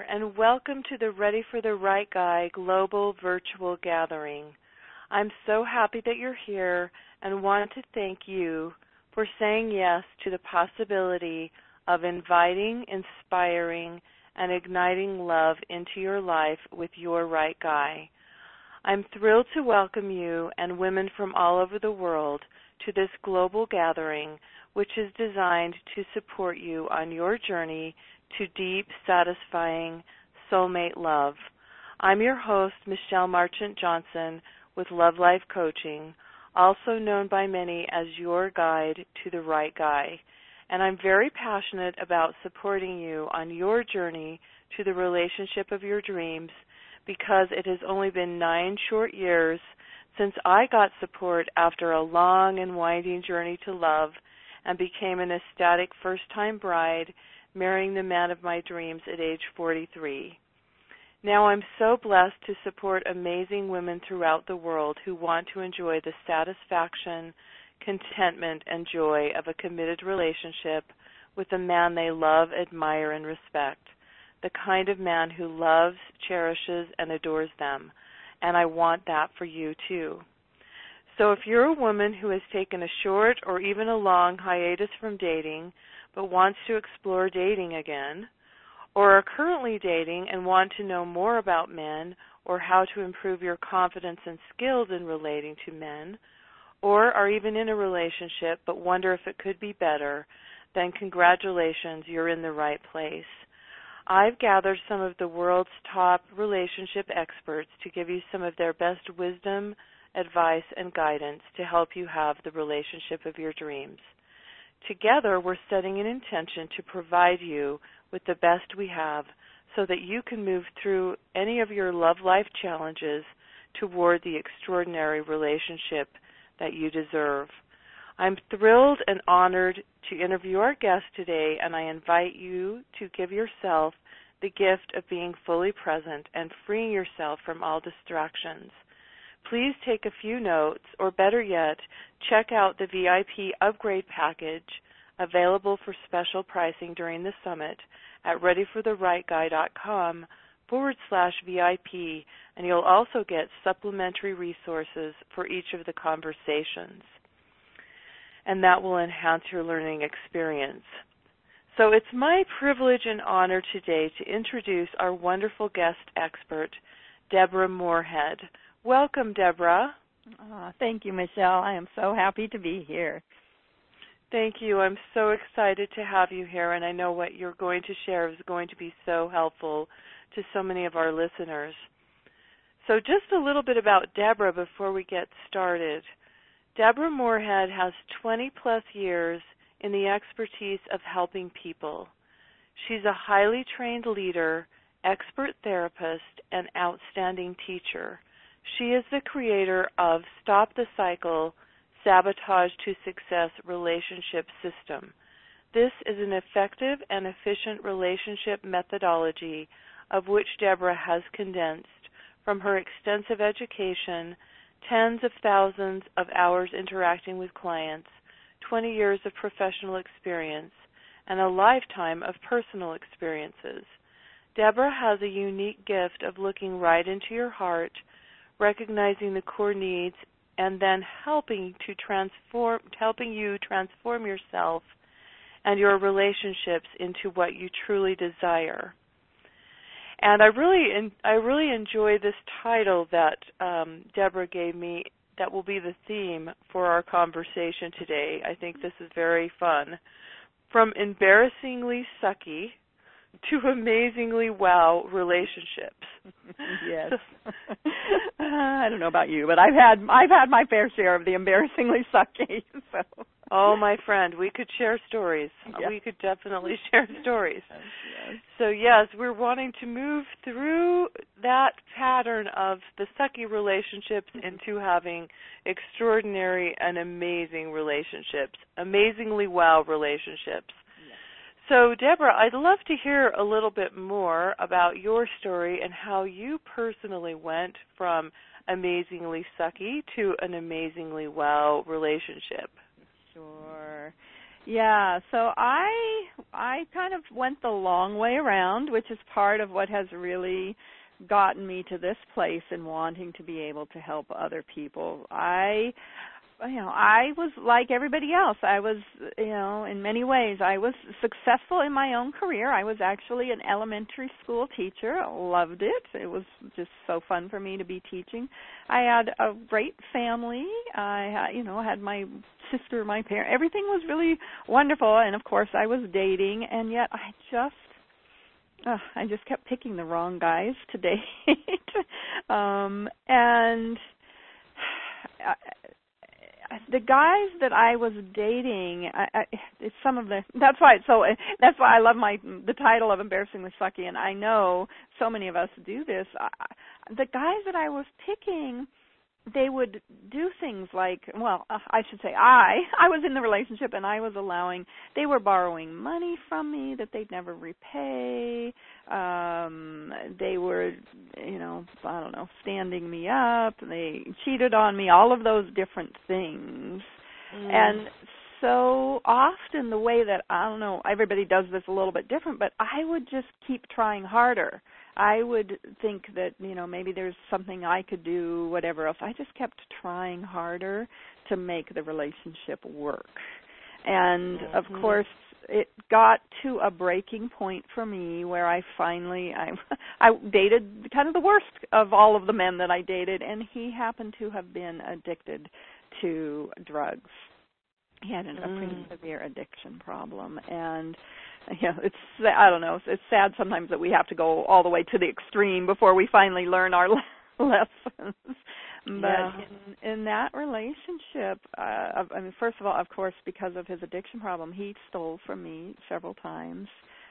there, and welcome to the Ready for the Right Guy Global Virtual Gathering. I'm so happy that you're here and want to thank you for saying yes to the possibility of inviting, inspiring, and igniting love into your life with your right guy. I'm thrilled to welcome you and women from all over the world to this global gathering, which is designed to support you on your journey to deep, satisfying soulmate love. I'm your host, Michelle Marchant Johnson, with Love Life Coaching, also known by many as your guide to the right guy. And I'm very passionate about supporting you on your journey to the relationship of your dreams, because it has only been 9 short years since I got support after a long and winding journey to love and became an ecstatic first-time bride, marrying the man of my dreams at age 43. Now I'm so blessed to support amazing women throughout the world who want to enjoy the satisfaction, contentment, and joy of a committed relationship with a man they love, admire, and respect, the kind of man who loves, cherishes, and adores them. And I want that for you too. So if you're a woman who has taken a short or even a long hiatus from dating but wants to explore dating again, or are currently dating and want to know more about men or how to improve your confidence and skills in relating to men, or are even in a relationship but wonder if it could be better, then congratulations, you're in the right place. I've gathered some of the world's top relationship experts to give you some of their best wisdom, advice, and guidance to help you have the relationship of your dreams. Together, we're setting an intention to provide you with the best we have so that you can move through any of your love life challenges toward the extraordinary relationship that you deserve. I'm thrilled and honored to interview our guest today, and I invite you to give yourself the gift of being fully present and freeing yourself from all distractions. Please take a few notes, or better yet, check out the VIP upgrade package available for special pricing during the summit at readyfortherightguy.com/VIP, and you'll also get supplementary resources for each of the conversations, and that will enhance your learning experience. So it's my privilege and honor today to introduce our wonderful guest expert, Deborah Moorhead. Welcome, Deborah. Thank you, Michelle. I am so happy to be here. Thank you. I'm so excited to have you here, and I know what you're going to share is going to be so helpful to so many of our listeners. So just a little bit about Deborah before we get started. Deborah Moorhead has 20-plus years in the expertise of helping people. She's a highly trained leader, expert therapist, and outstanding teacher. She is the creator of Stop the Cycle, Sabotage to Success Relationship System. This is an effective and efficient relationship methodology of which Deborah has condensed from her extensive education, tens of thousands of hours interacting with clients, 20 years of professional experience, and a lifetime of personal experiences. Deborah has a unique gift of looking right into your heart, recognizing the core needs, and then helping you transform yourself and your relationships into what you truly desire. And I really enjoy this title that Deborah gave me. That will be the theme for our conversation today. I think this is very fun. From embarrassingly sucky to amazingly wow relationships. Yes. I don't know about you, but I've had my fair share of the embarrassingly sucky. So. Oh, my friend, we could share stories. Yes. We could definitely share stories. Yes. So, yes, we're wanting to move through that pattern of the sucky relationships into having extraordinary and amazing relationships, amazingly wow relationships. Yes. So, Deborah, I'd love to hear a little bit more about your story and how you personally went from amazingly sucky to an amazingly wow relationship. Sure. Yeah, so I kind of went the long way around, which is part of what has really gotten me to this place in wanting to be able to help other people. I was like everybody else. I was, in many ways, I was successful in my own career. I was actually an elementary school teacher. I loved it. It was just so fun for me to be teaching. I had a great family. I had my sister, my parents. Everything was really wonderful. And of course, I was dating, and yet I just kept picking the wrong guys to date. And the guys that I was dating, that's why I love the title of Embarrassingly Sucky, and I know so many of us do this. The guys that I was picking, they would do things like, I should say I was in the relationship, and they were borrowing money from me that they'd never repay. They were, standing me up. They cheated on me, all of those different things. And so often the way that, everybody does this a little bit different, but I would just keep trying harder. I would think that, maybe there's something I could do, whatever else. I just kept trying harder to make the relationship work. And, of course, it got to a breaking point for me where I dated kind of the worst of all of the men that I dated, and he happened to have been addicted to drugs. He had a pretty severe addiction problem, and it's sad sometimes that we have to go all the way to the extreme before we finally learn our lessons. But in that relationship, first of all, of course, because of his addiction problem, he stole from me several times.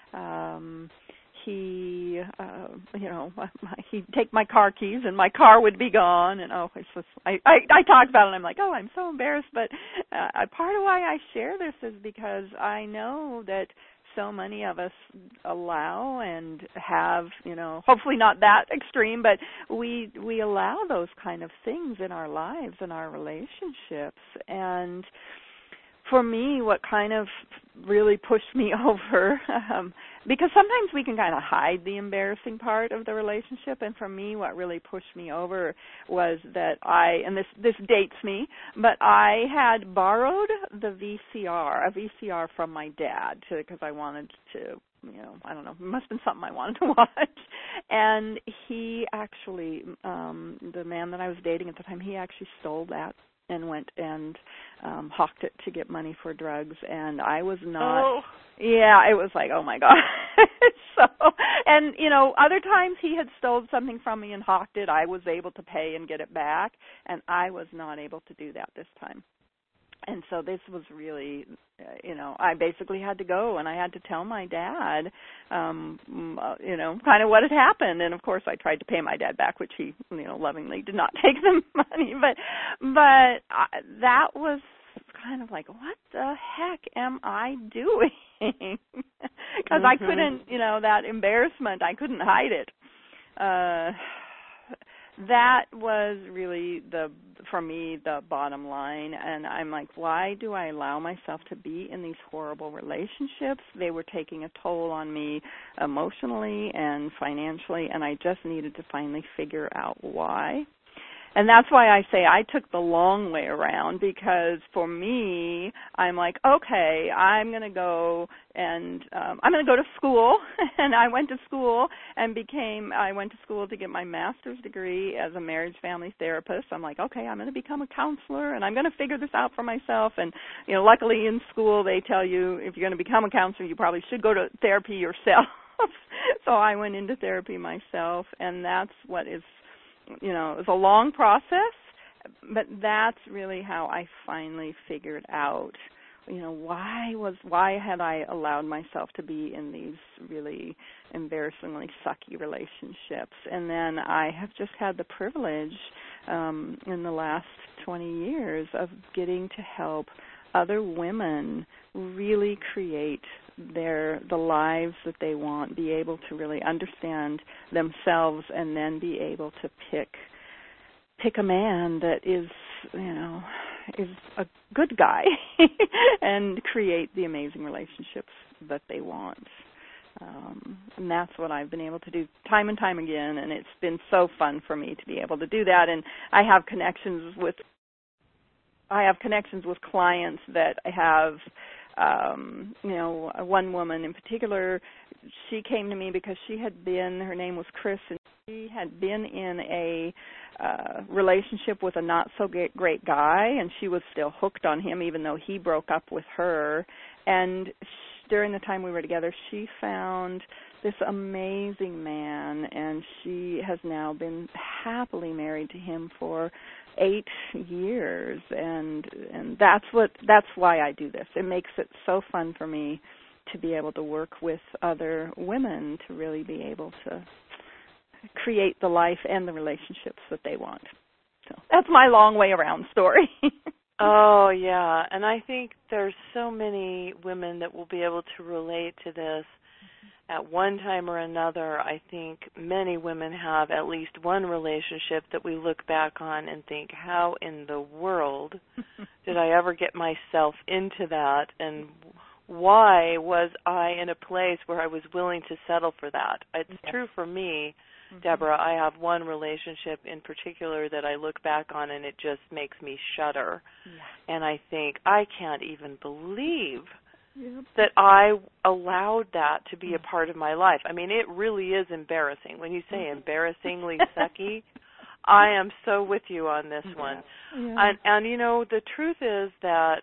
He'd take my car keys, and my car would be gone. And I talked about it, and I'm like, I'm so embarrassed. But part of why I share this is because I know that so many of us allow and have, hopefully not that extreme, but we allow those kind of things in our lives and our relationships. And for me, what kind of really pushed me over, because sometimes we can kind of hide the embarrassing part of the relationship, and for me, what really pushed me over was that and this dates me, but I had borrowed a VCR from my dad because I wanted to, it must have been something I wanted to watch. And he actually, the man that I was dating at the time, he actually stole that and went and hawked it to get money for drugs, and I was not. Yeah, it was like, oh my God. And other times he had stolen something from me and hawked it. I was able to pay and get it back, and I was not able to do that this time. And so this was really, I basically had to go, and I had to tell my dad, kind of what had happened. And of course, I tried to pay my dad back, which he, lovingly did not take the money. But that was kind of like, what the heck am I doing? Because I couldn't, that embarrassment, I couldn't hide it. That was really for me, the bottom line. And I'm like, why do I allow myself to be in these horrible relationships? They were taking a toll on me emotionally and financially, and I just needed to finally figure out why. And that's why I say I took the long way around, because for me, I'm like, okay, I'm going to go and I'm going to go to school. And I went to school I went to school to get my master's degree as a marriage family therapist. I'm like, okay, I'm going to become a counselor, and I'm going to figure this out for myself. And, luckily in school they tell you if you're going to become a counselor, you probably should go to therapy yourself. So I went into therapy myself, and that's what is, it was a long process, but that's really how I finally figured out, why had I allowed myself to be in these really embarrassingly sucky relationships. And then I have just had the privilege in the last 20 years of getting to help other women really create the lives that they want, be able to really understand themselves, and then be able to pick a man that is, is a good guy and create the amazing relationships that they want. And that's what I've been able to do time and time again, and it's been so fun for me to be able to do that. And I have connections with clients that I have. One woman in particular, she came to me because her name was Chris, and she had been in a relationship with a not-so-great guy, and she was still hooked on him even though he broke up with her. And during the time we were together, she found this amazing man, and she has now been happily married to him for 8 years, and that's why I do this. It makes it so fun for me to be able to work with other women to really be able to create the life and the relationships that they want. So that's my long way around story. Oh, yeah, and I think there's so many women that will be able to relate to this at one time or another. I think many women have at least one relationship that we look back on and think, how in the world did I ever get myself into that, and why was I in a place where I was willing to settle for that? It's true for me, Deborah. I have one relationship in particular that I look back on and it just makes me shudder. Yeah. And I think, I can't even believe that I allowed that to be a part of my life. I mean, it really is embarrassing. When you say embarrassingly sucky, I am so with you on this one. Yeah. And, you know, the truth is that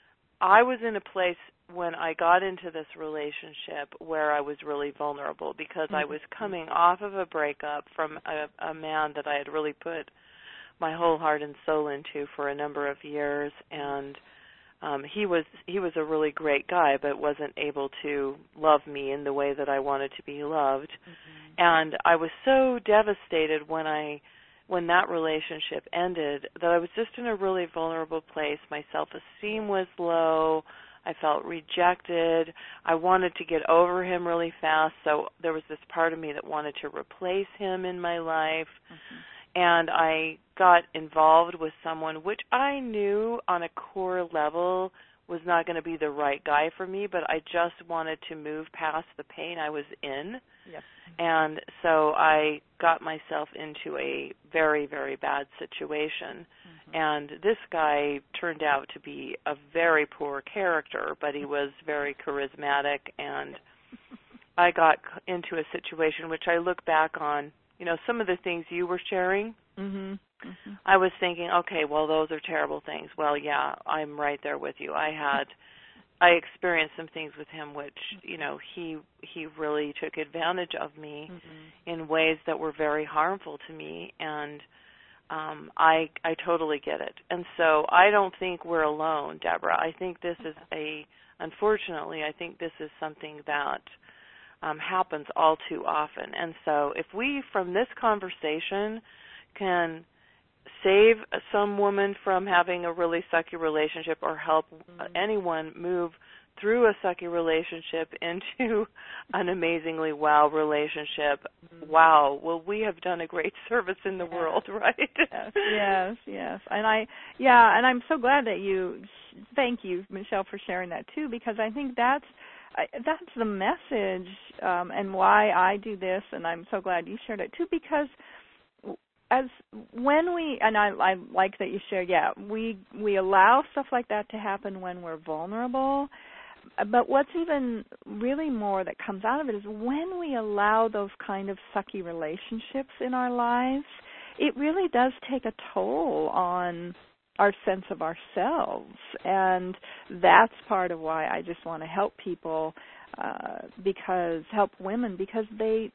I was in a place when I got into this relationship where I was really vulnerable because I was coming off of a breakup from a man that I had really put my whole heart and soul into for a number of years, and he was a really great guy, but wasn't able to love me in the way that I wanted to be loved. And I was so devastated when that relationship ended that I was just in a really vulnerable place. My self-esteem was low. I felt rejected. I wanted to get over him really fast, so there was this part of me that wanted to replace him in my life. And I got involved with someone which I knew on a core level was not going to be the right guy for me, but I just wanted to move past the pain I was in. Yep. And so I got myself into a very, very bad situation. And this guy turned out to be a very poor character, but he was very charismatic, and I got into a situation which I look back on. You know, some of the things you were sharing, I was thinking, okay, well, those are terrible things. Well, yeah, I'm right there with you. I experienced some things with him which, you know, he really took advantage of me in ways that were very harmful to me, and I totally get it. And so I don't think we're alone, Deborah. I think this is unfortunately, I think this is something that happens all too often. And so if we, from this conversation, can save some woman from having a really sucky relationship or help anyone move through a sucky relationship into an amazingly wow relationship, wow, well, we have done a great service in the world, right? Yes. And I'm so glad that thank you, Michelle, for sharing that too, because I think that's the message and why I do this, and I'm so glad you shared it too, because I like that you shared, we allow stuff like that to happen when we're vulnerable, but what's even really more that comes out of it is when we allow those kind of sucky relationships in our lives, it really does take a toll on our sense of ourselves, and that's part of why I just want to help people, help women, because they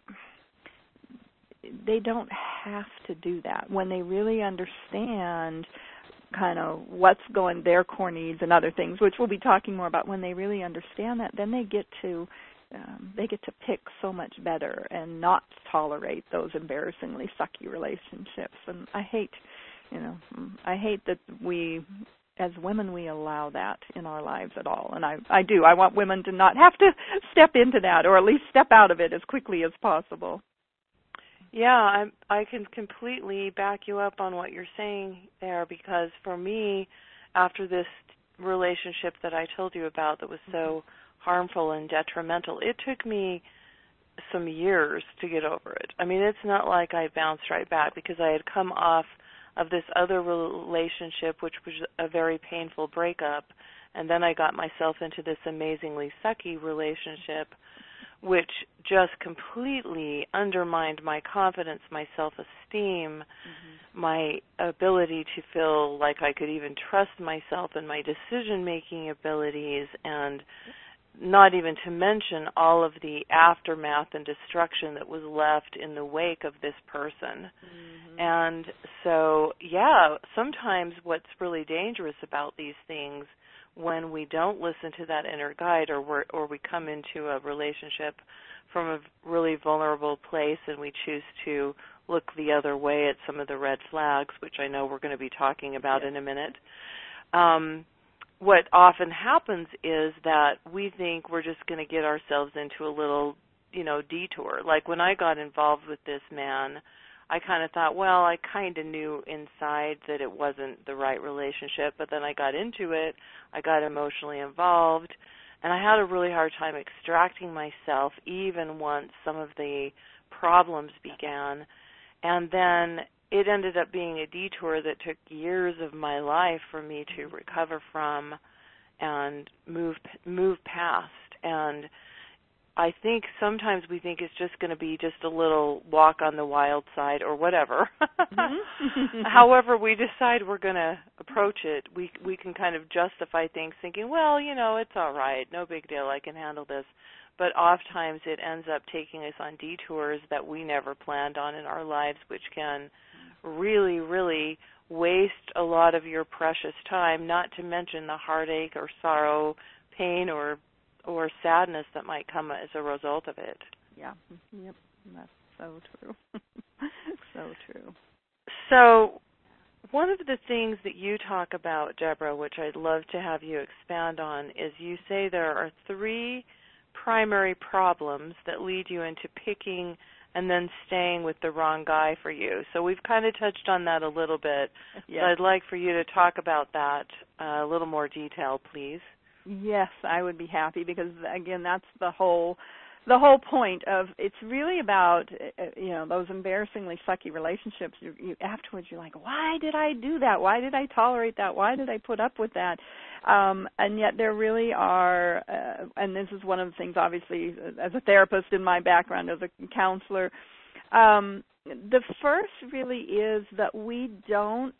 don't have to do that. When they really understand kind of what's their core needs and other things, which we'll be talking more about, when they really understand that, then they get to pick so much better and not tolerate those embarrassingly sucky relationships. And I hate that we, as women, we allow that in our lives at all. And I do. I want women to not have to step into that, or at least step out of it as quickly as possible. Yeah, I can completely back you up on what you're saying there, because for me, after this relationship that I told you about that was so harmful and detrimental, it took me some years to get over it. I mean, it's not like I bounced right back, because I had come off of this other relationship, which was a very painful breakup, and then I got myself into this amazingly sucky relationship, which just completely undermined my confidence, my self-esteem, my ability to feel like I could even trust myself and my decision-making abilities, and not even to mention all of the aftermath and destruction that was left in the wake of this person. And so, yeah, sometimes what's really dangerous about these things, when we don't listen to that inner guide, or we come into a relationship from a really vulnerable place and we choose to look the other way at some of the red flags, which I know we're going to be talking about in a minute, what often happens is that we think we're just going to get ourselves into a little, detour. Like when I got involved with this man, I kind of thought, well, I kind of knew inside that it wasn't the right relationship, but then I got into it, I got emotionally involved, and I had a really hard time extracting myself even once some of the problems began. And then it ended up being a detour that took years of my life for me to recover from and move past. And I think sometimes we think it's just going to be just a little walk on the wild side or whatever. However we decide we're going to approach it, we can kind of justify things thinking, well, it's all right, no big deal, I can handle this. But oftentimes it ends up taking us on detours that we never planned on in our lives, which can really, really waste a lot of your precious time, not to mention the heartache or sorrow, pain, or sadness that might come as a result of it. Yeah. Yep. That's so true. So true. So one of the things that you talk about, Deborah, which I'd love to have you expand on, is you say there are 3 primary problems that lead you into picking and then staying with the wrong guy for you. So we've kind of touched on that a little bit. Yes. So I'd like for you to talk about that a little more detail, please. Yes, I would be happy, because again, that's the whole point of, it's really about those embarrassingly sucky relationships. You afterwards you're like, why did I do that? Why did I tolerate that? Why did I put up with that? And yet there really are, and this is one of the things, obviously, as a therapist in my background as a counselor, the first really is that we don't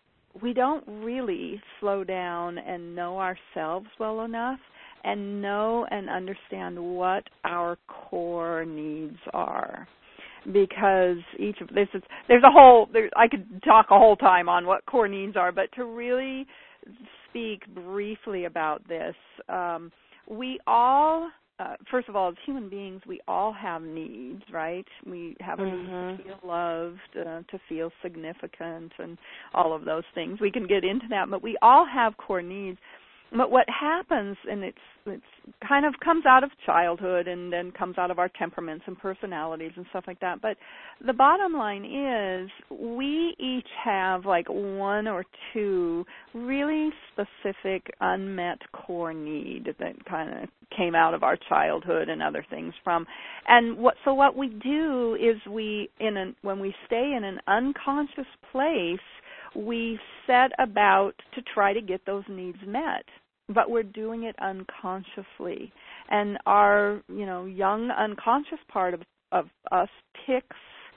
really slow down and know ourselves well enough and know and understand what our core needs are. Because each of this is, I could talk a whole time on what core needs are, but to really speak briefly about this, we all, first of all, as human beings, we all have needs, right? We have a need to feel loved, to feel significant, and all of those things. We can get into that, but we all have core needs. But what happens, and it's kind of comes out of childhood and then comes out of our temperaments and personalities and stuff like that. But the bottom line is we each have like 1 or 2 really specific unmet core need that kind of came out of our childhood and other things from. And what we do is when we stay in an unconscious place, we set about to try to get those needs met, but we're doing it unconsciously. And our, young unconscious part of us picks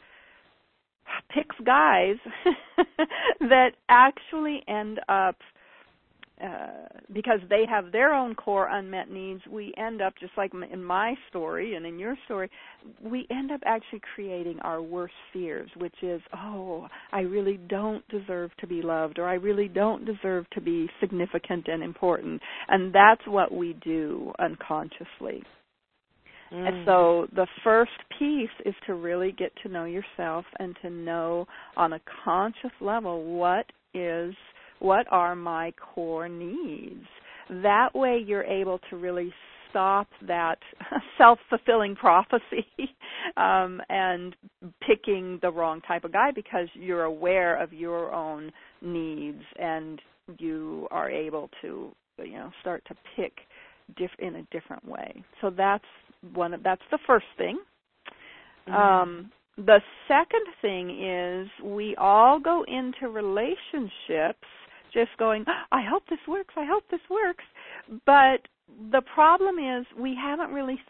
guys that actually end up, because they have their own core unmet needs, we end up, just like in my story and in your story, we end up actually creating our worst fears, which is, I really don't deserve to be loved, or I really don't deserve to be significant and important. And that's what we do unconsciously. And so the first piece is to really get to know yourself and to know on a conscious level what are my core needs. That way you're able to really stop that self-fulfilling prophecy and picking the wrong type of guy, because you're aware of your own needs and you are able to, start to pick in a different way. So that's the first thing. Mm-hmm. The second thing is we all go into relationships just going, I hope this works, I hope this works. But the problem is we haven't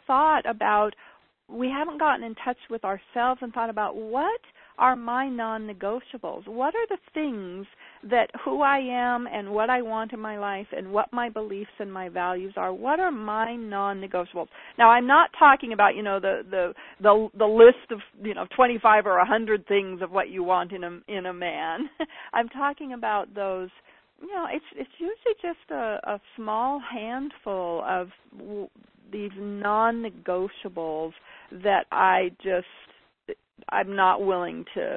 gotten in touch with ourselves and thought about what are my non-negotiables? What are the things that who I am and what I want in my life and what my beliefs and my values are? What are my non-negotiables? Now, I'm not talking about, the list of, 25 or 100 things of what you want in a man. I'm talking about those. It's usually just a small handful of these non-negotiables that I'm not willing to,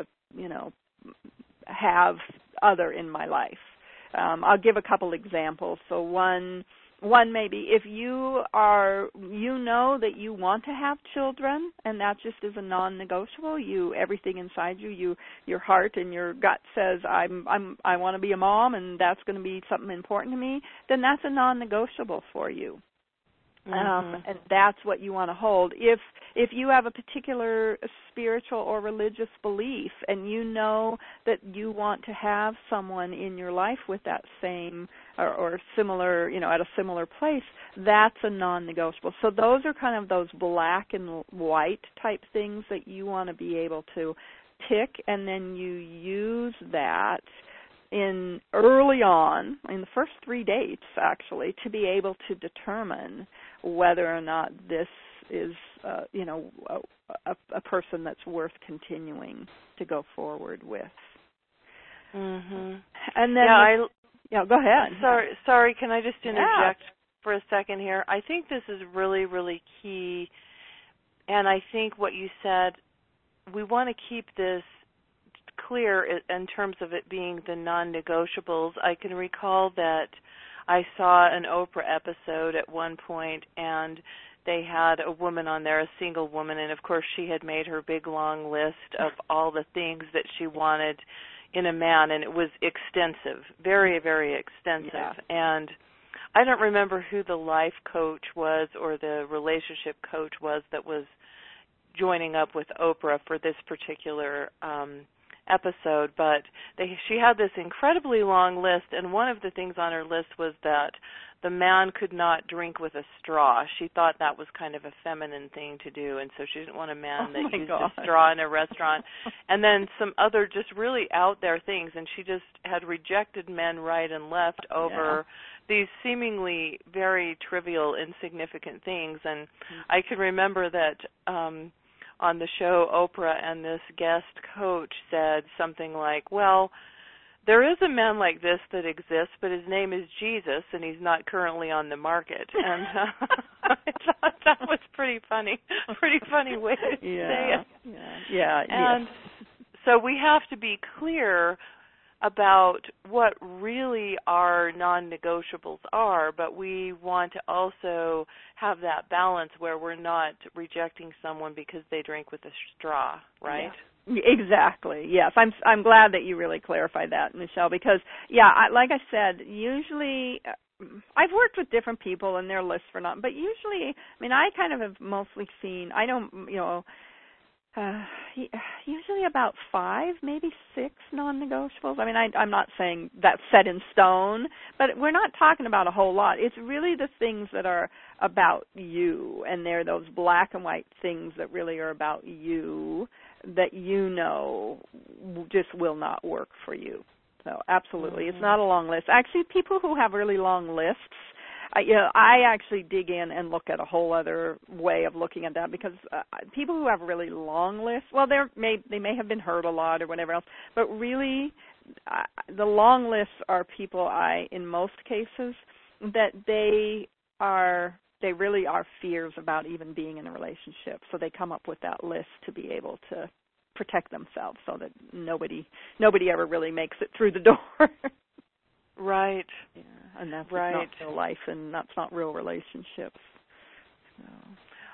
have other in my life. I'll give a couple examples. So one maybe if you know that you want to have children, and that just is a non-negotiable. Everything inside your heart and your gut says I want to be a mom, and that's going to be something important to me. Then that's a non-negotiable for you. And that's what you want to hold. If you have a particular spiritual or religious belief and you know that you want to have someone in your life with that same or similar, at a similar place, that's a non-negotiable. So those are kind of those black and white type things that you want to be able to pick, and then you use that early on, in the first 3 dates, actually, to be able to determine whether or not this is, a person that's worth continuing to go forward with. Mm-hmm. And then, go ahead. Sorry. Can I just interject for a second here? I think this is really, really key, and I think what you said, we want to keep this clear in terms of it being the non-negotiables. I can recall that I saw an Oprah episode at one point, and they had a woman on there, a single woman, and of course she had made her big long list of all the things that she wanted in a man, and it was extensive, very, very extensive. Yeah. And I don't remember who the life coach was or the relationship coach was that was joining up with Oprah for this particular episode, but she had this incredibly long list, and one of the things on her list was that the man could not drink with a straw. She thought that was kind of a feminine thing to do, and so she didn't want a man that used a straw in a restaurant. And then some other just really out there things, and she just had rejected men right and left over these seemingly very trivial, insignificant things. And I can remember that on the show, Oprah and this guest coach said something like, well, there is a man like this that exists, but his name is Jesus, and he's not currently on the market. And I thought that was pretty funny way to say it. Yeah. And so we have to be clear about what really our non-negotiables are, but we want to also have that balance where we're not rejecting someone because they drink with a straw, right? Yeah. Exactly. Yes, I'm glad that you really clarified that, Michelle, because like I said, usually I've worked with different people and their lists for not, but usually, I kind of have mostly seen, usually about 5, maybe 6 non-negotiables. I'm not saying that's set in stone, but we're not talking about a whole lot. It's really the things that are about you, and they're those black and white things that really are about you that just will not work for you. So absolutely, It's not a long list. Actually, people who have really long lists, I actually dig in and look at a whole other way of looking at that, because people who have really long lists, well, they may have been hurt a lot or whatever else, but really the long lists are people in most cases, that they really are fears about even being in a relationship. So they come up with that list to be able to protect themselves so that nobody ever really makes it through the door. Right. Yeah, and that's not real life, and that's not real relationships.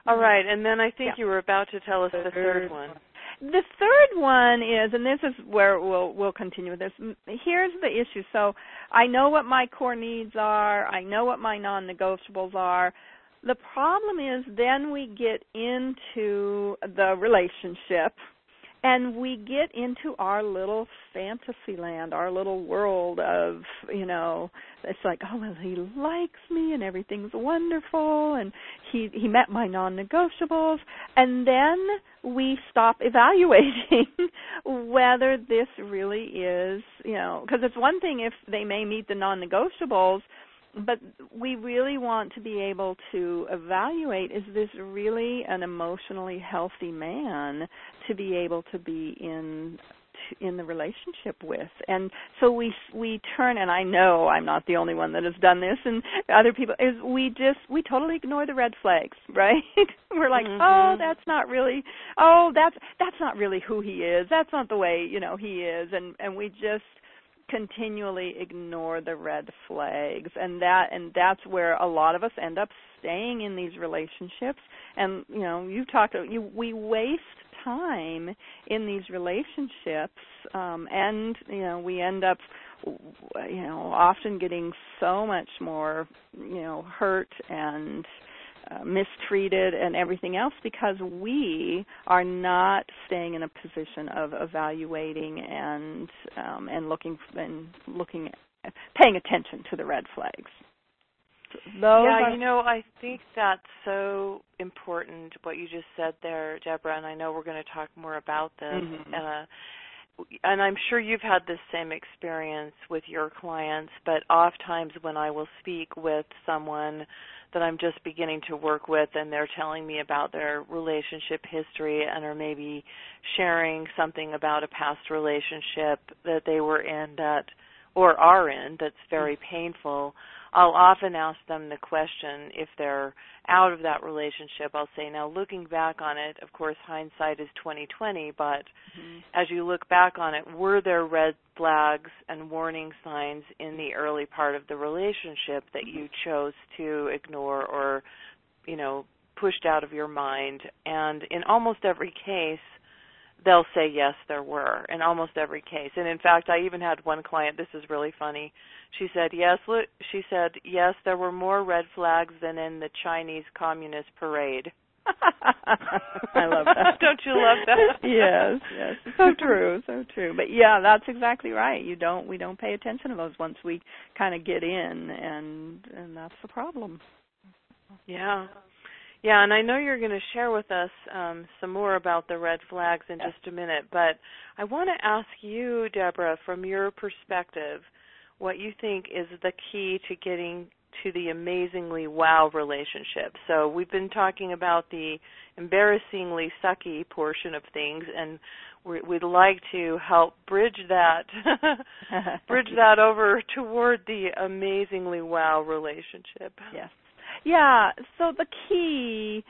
All right, and then I think you were about to tell us the third one. The third one is, and this is where we'll continue with this. Here's the issue. So I know what my core needs are. I know what my non-negotiables are. The problem is then we get into the relationship, and we get into our little fantasy land, our little world of, it's like, oh, well, he likes me and everything's wonderful, and he met my non-negotiables, and then we stop evaluating whether this really is, because it's one thing if they may meet the non-negotiables, but we really want to be able to evaluate, is this really an emotionally healthy man to be able to be in the relationship with? And so we turn, and I know I'm not the only one that has done this, and other people, is we totally ignore the red flags, right? We're like, that's not really who he is. That's not the way, he is. And we just continually ignore the red flags, and that's where a lot of us end up staying in these relationships. And we waste time in these relationships, and we end up often getting so much more hurt and mistreated and everything else because we are not staying in a position of evaluating and paying attention to the red flags. I think that's so important what you just said there, Deborah, and I know we're going to talk more about this. And I'm sure you've had this same experience with your clients, but oftentimes when I will speak with someone that I'm just beginning to work with and they're telling me about their relationship history and are maybe sharing something about a past relationship that they were in or are in that's very painful, I'll often ask them the question, if they're out of that relationship, I'll say, now looking back on it, of course hindsight is 20/20, but as you look back on it, were there red flags and warning signs in the early part of the relationship that you chose to ignore or, pushed out of your mind? And in almost every case, they'll say, yes, there were, in almost every case. And in fact, I even had one client, this is really funny, she said, yes, there were more red flags than in the Chinese Communist parade. I love that. Don't you love that? Yes. So true. But yeah, that's exactly right. We don't pay attention to those once we kind of get in, and that's the problem. Yeah. Yeah, and I know you're going to share with us some more about the red flags in just a minute, but I want to ask you, Deborah, from your perspective, what you think is the key to getting to the amazingly wow relationship. So we've been talking about the embarrassingly sucky portion of things, and we'd like to help bridge that over toward the amazingly wow relationship. Yes. Yeah, so the key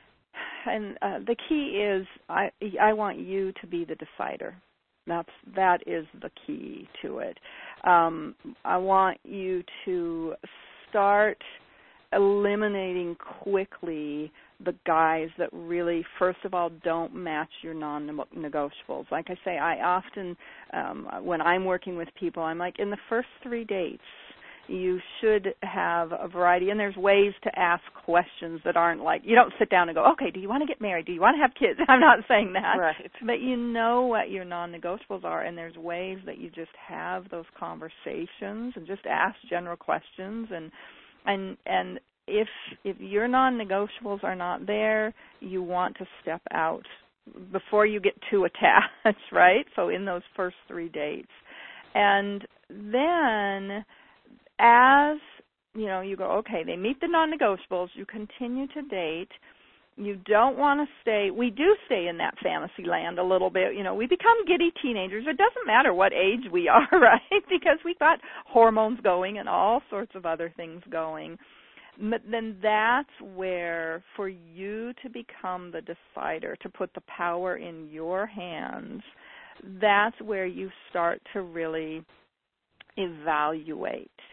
is I want you to be the decider. That is the key to it. I want you to start eliminating quickly the guys that really, first of all, don't match your non-negotiables. Like I say, I often, when I'm working with people, I'm like, in the first 3 dates, you should have a variety, and there's ways to ask questions that aren't like, you don't sit down and go, okay, do you want to get married? Do you want to have kids? I'm not saying that. Right. But you know what your non-negotiables are, and there's ways that you just have those conversations and just ask general questions. And if your non-negotiables are not there, you want to step out before you get too attached, right? So in those first 3 dates. And then as, you go, okay, they meet the non-negotiables, you continue to date, you don't want to stay, we do stay in that fantasy land a little bit, we become giddy teenagers. It doesn't matter what age we are, right? Because we've got hormones going and all sorts of other things going. But then that's where, for you to become the decider, to put the power in your hands, that's where you start to really evaluate.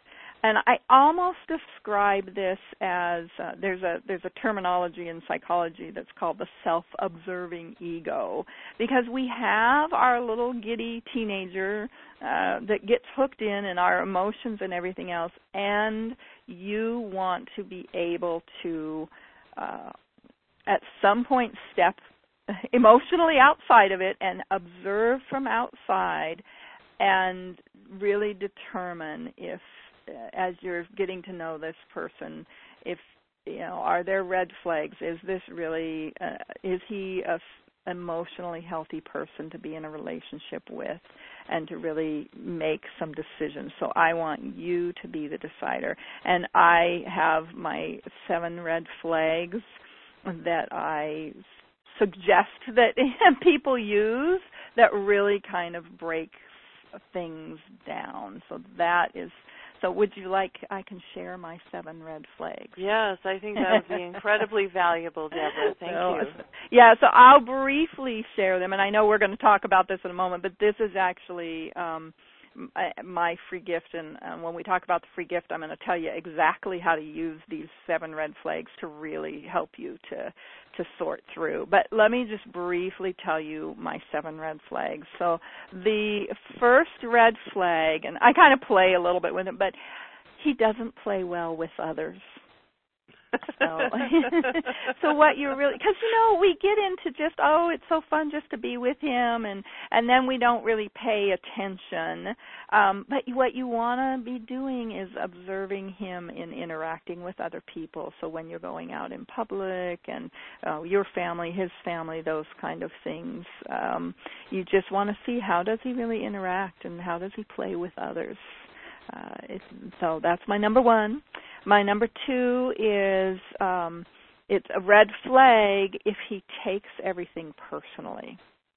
And I almost describe this as there's a terminology in psychology that's called the self-observing ego, because we have our little giddy teenager that gets hooked in our emotions and everything else, and you want to be able to at some point step emotionally outside of it and observe from outside and really determine if, as you're getting to know this person, if, are there red flags? Is this really, is he a emotionally healthy person to be in a relationship with and to really make some decisions? So I want you to be the decider. And I have my 7 red flags that I suggest that people use that really kind of break things down. So would you like I can share my 7 red flags? Yes, I think that would be incredibly valuable, Deborah. Thank you. Yeah, so I'll briefly share them, and I know we're going to talk about this in a moment, but this is actually my free gift, and when we talk about the free gift, I'm going to tell you exactly how to use these 7 red flags to really help you to sort through. But let me just briefly tell you my 7 red flags. So the first red flag, and I kind of play a little bit with it, but he doesn't play well with others. So what you're really, because we get into just, it's so fun just to be with him, and then we don't really pay attention. But what you want to be doing is observing him in interacting with other people. So when you're going out in public and your family, his family, those kind of things, you just want to see how does he really interact and how does he play with others. So that's my number 1. My number 2 is it's a red flag if he takes everything personally.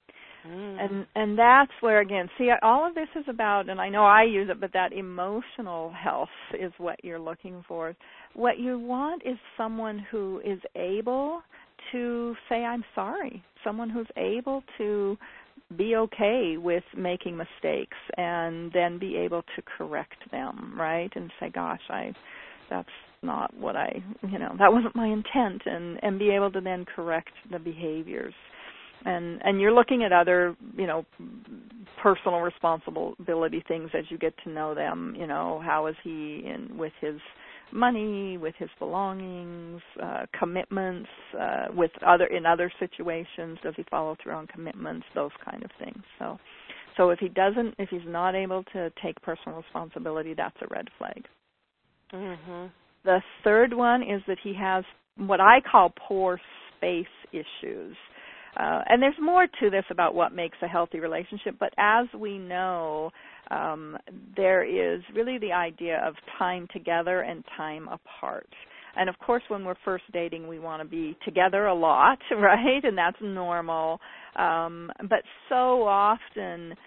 And that's where, again, see, all of this is about, and I know I use it, but that emotional health is what you're looking for. What you want is someone who is able to say, I'm sorry, someone who's able to be okay with making mistakes and then be able to correct them, right? And say, gosh, that's not what that wasn't my intent, and be able to then correct the behaviors. And you're looking at other, personal responsibility things as you get to know them. How is he with his money, with his belongings, commitments, in other situations? Does he follow through on commitments? Those kind of things. So if he's not able to take personal responsibility, that's a red flag. Mm-hmm. The third one is that he has what I call poor space issues. And there's more to this about what makes a healthy relationship, but as we know, there is really the idea of time together and time apart. And of course, when we're first dating, we want to be together a lot, right? And that's normal. But so often,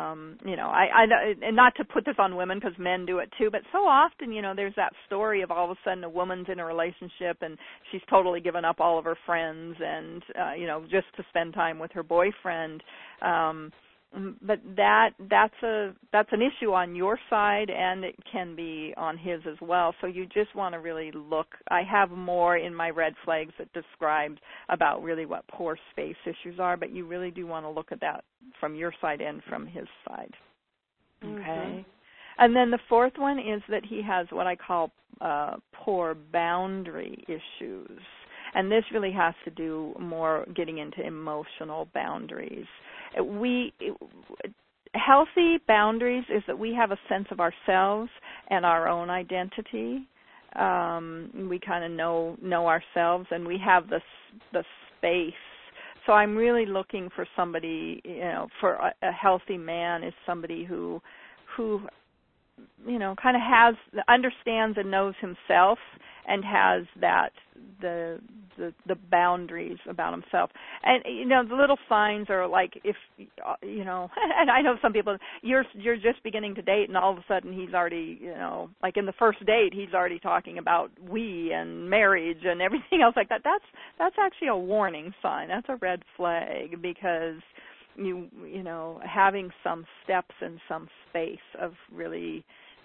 and not to put this on women because men do it too, but so often, there's that story of all of a sudden a woman's in a relationship and she's totally given up all of her friends and, just to spend time with her boyfriend. But that's an issue on your side, and it can be on his as well. So you just want to really look. I have more in my red flags that describes about really what poor space issues are, but you really do want to look at that from your side and from his side. Okay. Mm-hmm. And then the fourth one is that he has what I call poor boundary issues. And this really has to do more getting into emotional boundaries. Healthy boundaries is that we have a sense of ourselves and our own identity. We kind of know ourselves, and we have the space. So I'm really looking for somebody, for a healthy man is somebody who kind of understands and knows himself and has the boundaries about himself. And the little signs are like if and I know some people, you're just beginning to date and all of a sudden he's already, like in the first date he's already talking about we and marriage and everything else like that. That's actually a warning sign. That's a red flag, because having some steps and some space of really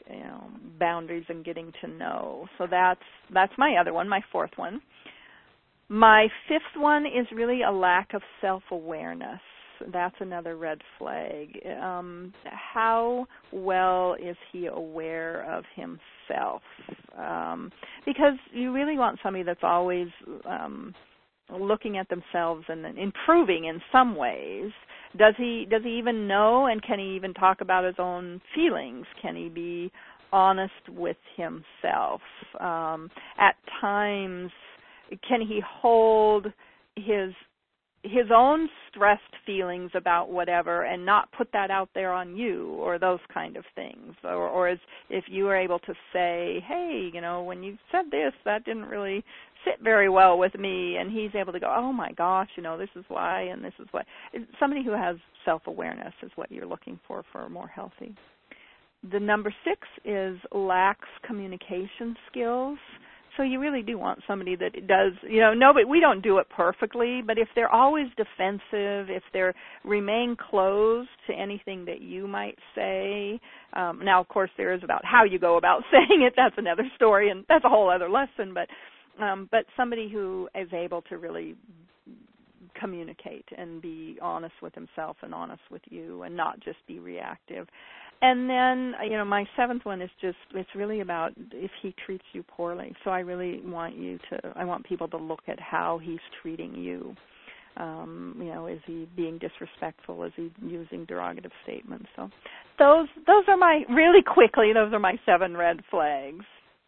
boundaries and getting to know. So that's my other one, my fourth one. My fifth one is really a lack of self-awareness. That's another red flag. How well is he aware of himself? Because you really want somebody that's always looking at themselves and improving in some ways. Does he even know, and can he even talk about his own feelings? Can he be honest with himself? At times, can he hold his own stressed feelings about whatever and not put that out there on you, or those kind of things? Or if you are able to say, hey, when you said this, that didn't really sit very well with me, and he's able to go, oh my gosh, this is why, and this is why. Somebody who has self-awareness is what you're looking for more healthy. The number 6 is lacks communication skills. So you really do want somebody that does, but we don't do it perfectly, but if they're always defensive, if they remain closed to anything that you might say, now of course there is about how you go about saying it, that's another story, and that's a whole other lesson, but somebody who is able to really communicate and be honest with himself and honest with you and not just be reactive. And then, my 7th one is it's really about if he treats you poorly. So I really want I want people to look at how he's treating you. Is he being disrespectful? Is he using derogative statements? So those are those are my 7 red flags.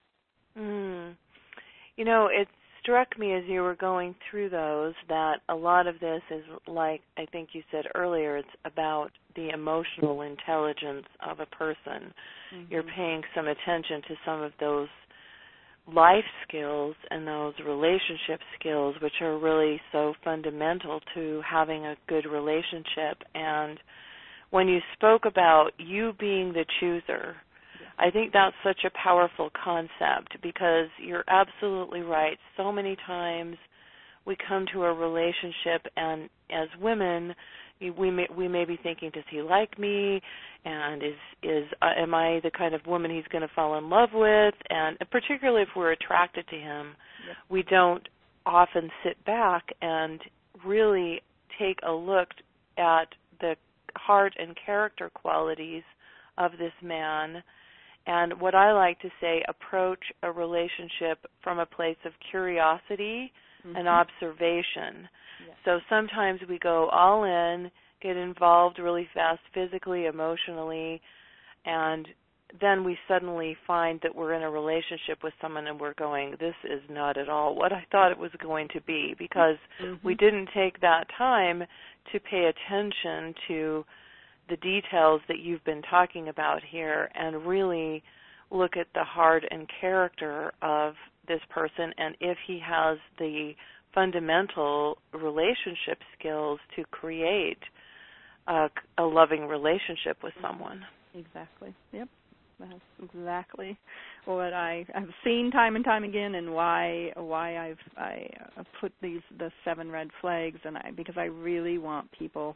It struck me as you were going through those that a lot of this is, like I think you said earlier, it's about the emotional intelligence of a person. Mm-hmm. You're paying some attention to some of those life skills and those relationship skills, which are really so fundamental to having a good relationship. And when you spoke about you being the chooser, I think that's such a powerful concept, because you're absolutely right. So many times we come to a relationship, and as women, we may be thinking, does he like me? And am I the kind of woman he's going to fall in love with? And particularly if we're attracted to him, we don't often sit back and really take a look at the heart and character qualities of this man. And what I like to say, approach a relationship from a place of curiosity and observation. Yes. So sometimes we go all in, get involved really fast physically, emotionally, and then we suddenly find that we're in a relationship with someone and we're going, this is not at all what I thought it was going to be, because we didn't take that time to pay attention to the details that you've been talking about here and really look at the heart and character of this person, and if he has the fundamental relationship skills to create a loving relationship with someone. Exactly. Yep. That's exactly what I've seen time and time again, and why I've put the 7 red flags, and because I really want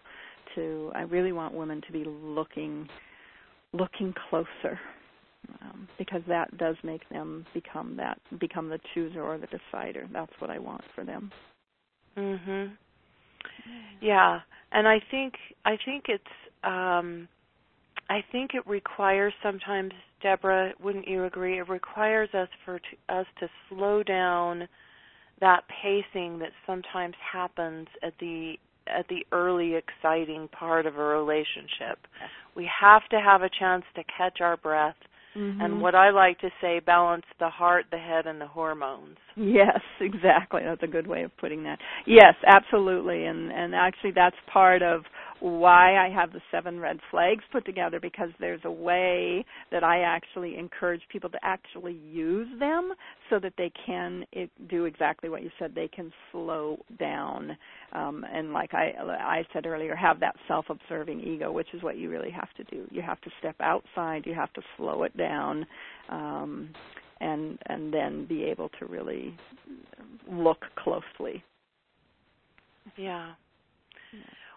women to be looking closer, because that does make them become the chooser or the decider. That's what I want for them. Mhm. Yeah, and I think it's I think it requires sometimes, Deborah, wouldn't you agree? It requires us to slow down that pacing that sometimes happens at the early exciting part of a relationship. We have to have a chance to catch our breath, and what I like to say, balance the heart, the head, and the hormones. Yes, exactly. That's a good way of putting that. Yes, absolutely, and actually that's part of why I have the 7 red flags put together, because there's a way that I actually encourage people to actually use them so that they can do exactly what you said. They can slow down, and like I said earlier, have that self-observing ego, which is what you really have to do. You have to step outside. You have to slow it down, and then be able to really look closely. Yeah.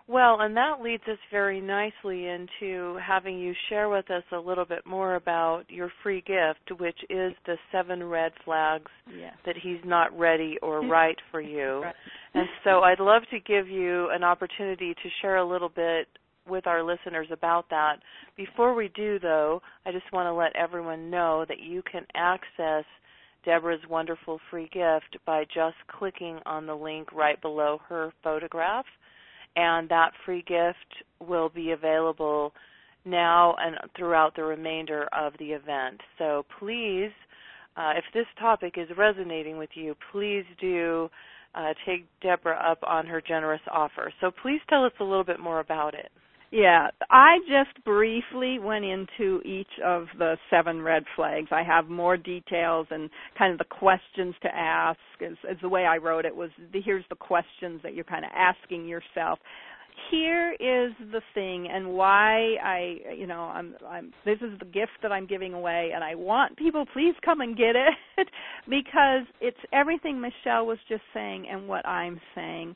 Well, and that leads us very nicely into having you share with us a little bit more about your free gift, which is the 7 red flags that he's not ready or right for you. Right. And so I'd love to give you an opportunity to share a little bit with our listeners about that. Before we do, though, I just want to let everyone know that you can access Deborah's wonderful free gift by just clicking on the link right below her photograph. And that free gift will be available now and throughout the remainder of the event. So please, if this topic is resonating with you, please do take Deborah up on her generous offer. So please tell us a little bit more about it. Yeah, I just briefly went into each of the 7 red flags. I have more details and kind of the questions to ask. As the way I wrote it was, here's the questions that you're kind of asking yourself. Here is the thing, and why this is the gift that I'm giving away, and I want people, please come and get it, because it's everything Michelle was just saying and what I'm saying.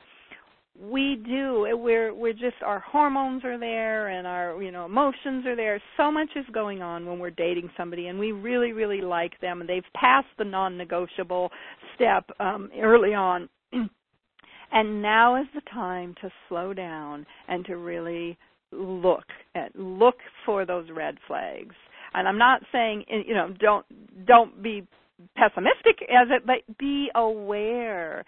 We're just, our hormones are there and our, emotions are there. So much is going on when we're dating somebody and we really, really like them and they've passed the non-negotiable step early on. And now is the time to slow down and to really look for those red flags. And I'm not saying, don't be pessimistic as it, but be aware.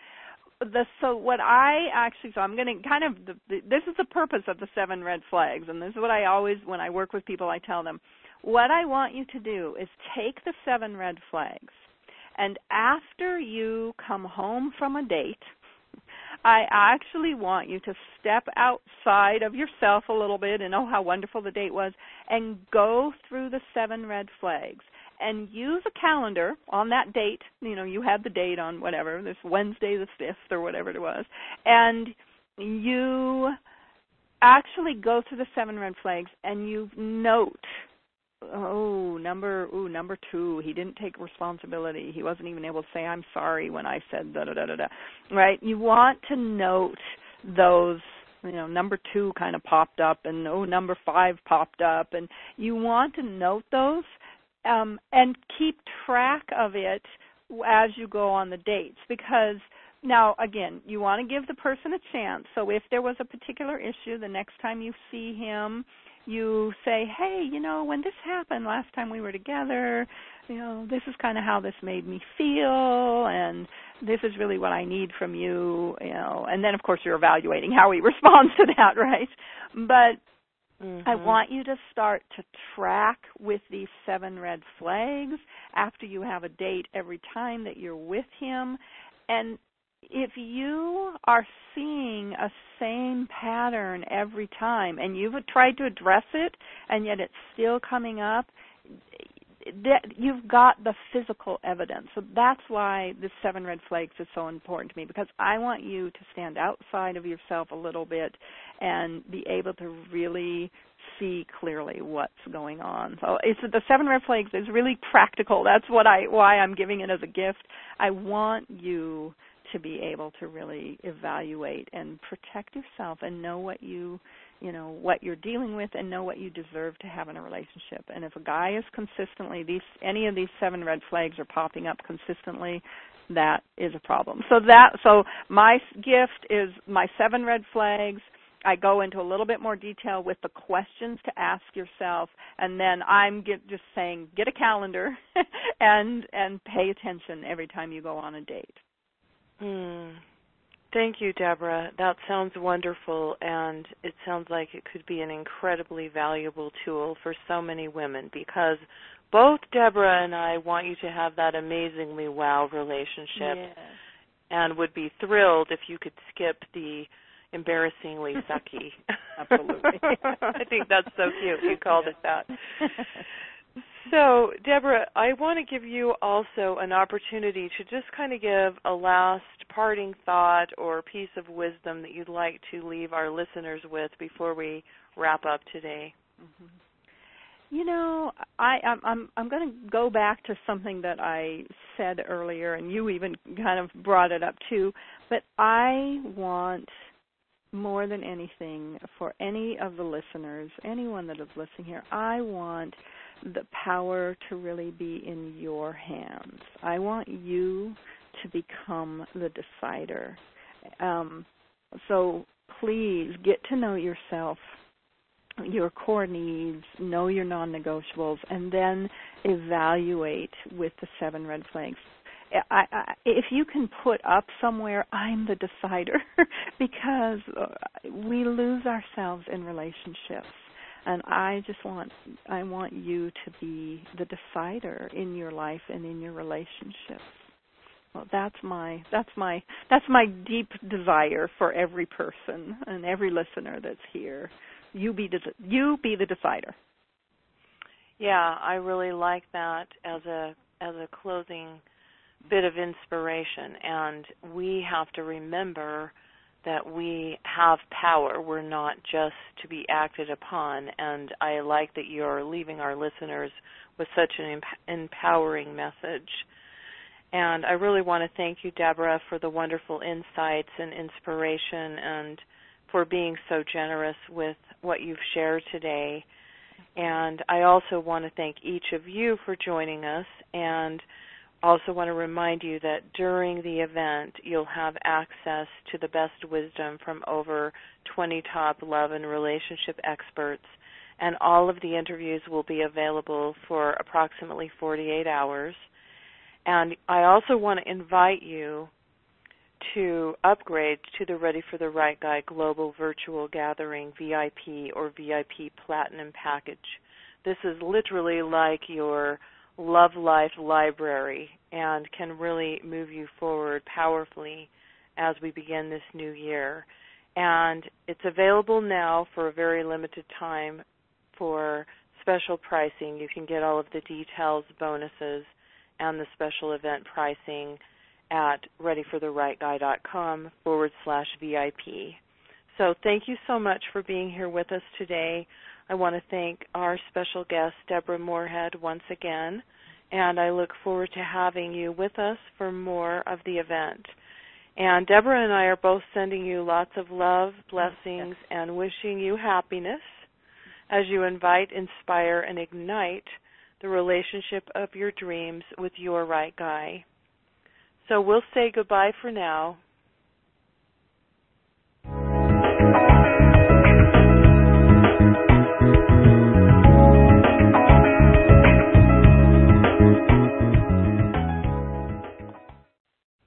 I'm going to kind of, this is the purpose of the 7 red flags, and this is what I always, when I work with people, I tell them, what I want you to do is take the 7 red flags, and after you come home from a date, I actually want you to step outside of yourself a little bit and how wonderful the date was, and go through the 7 red flags. And use a calendar on that date. You had the date on whatever, this Wednesday the 5th or whatever it was. And you actually go through the 7 red flags and you note, number 2, he didn't take responsibility. He wasn't even able to say, I'm sorry when I said da-da-da-da-da. Right? You want to note those. Number 2 kind of popped up and, number 5 popped up. And you want to note those. And keep track of it as you go on the dates, because now, again, you want to give the person a chance. So if there was a particular issue, the next time you see him, you say, hey, when this happened last time we were together, this is kind of how this made me feel, and this is really what I need from you, and then, of course, you're evaluating how he responds to that, right? But I want you to start to track with these 7 red flags after you have a date every time that you're with him. And if you are seeing a same pattern every time and you've tried to address it and yet it's still coming up, that you've got the physical evidence. So that's why the 7 red flags is so important to me, because I want you to stand outside of yourself a little bit and be able to really see clearly what's going on. So the 7 red flags is really practical. That's why I'm giving it as a gift. I want you to be able to really evaluate and protect yourself and know what what you're dealing with and know what you deserve to have in a relationship. And if a guy is consistently, any of these 7 red flags are popping up consistently, that is a problem. So my gift is my 7 red flags. I go into a little bit more detail with the questions to ask yourself, and then I'm just saying get a calendar and pay attention every time you go on a date. Thank you, Deborah. That sounds wonderful, and it sounds like it could be an incredibly valuable tool for so many women, because both Deborah and I want you to have that amazingly wow relationship, and would be thrilled if you could skip the embarrassingly sucky. Absolutely. I think that's so cute. You called it that. So, Deborah, I want to give you also an opportunity to just kind of give a last parting thought or piece of wisdom that you'd like to leave our listeners with before we wrap up today. I'm going to go back to something that I said earlier, and you even kind of brought it up too, but I want more than anything, for any of the listeners, anyone that is listening here, I want the power to really be in your hands. I want you to become the decider. So please get to know yourself, your core needs, know your non-negotiables, and then evaluate with the 7 red flags. If you can put up somewhere, I'm the decider, because we lose ourselves in relationships. And I want you to be the decider in your life and in your relationships. Well, that's my deep desire for every person and every listener that's here. You be the decider. Yeah, I really like that as a closing bit of inspiration, and we have to remember that we have power. We're not just to be acted upon, and I like that you're leaving our listeners with such an empowering message. And I really want to thank you, Deborah, for the wonderful insights and inspiration, and for being so generous with what you've shared today. And I also want to thank each of you for joining us, and also want to remind you that during the event, you'll have access to the best wisdom from over 20 top love and relationship experts, and all of the interviews will be available for approximately 48 hours. And I also want to invite you to upgrade to the Ready for the Right Guy Global Virtual Gathering VIP or VIP Platinum package. This is literally like your Love Life library and can really move you forward powerfully as we begin this new year. And it's available now for a very limited time for special pricing. You can get all of the details, bonuses, and the special event pricing at readyfortherightguy.com/VIP. So thank you so much for being here with us today. I want to thank our special guest, Deborah Moorhead, once again, and I look forward to having you with us for more of the event. And Deborah and I are both sending you lots of love, blessings, and wishing you happiness as you invite, inspire, and ignite the relationship of your dreams with your right guy. So we'll say goodbye for now.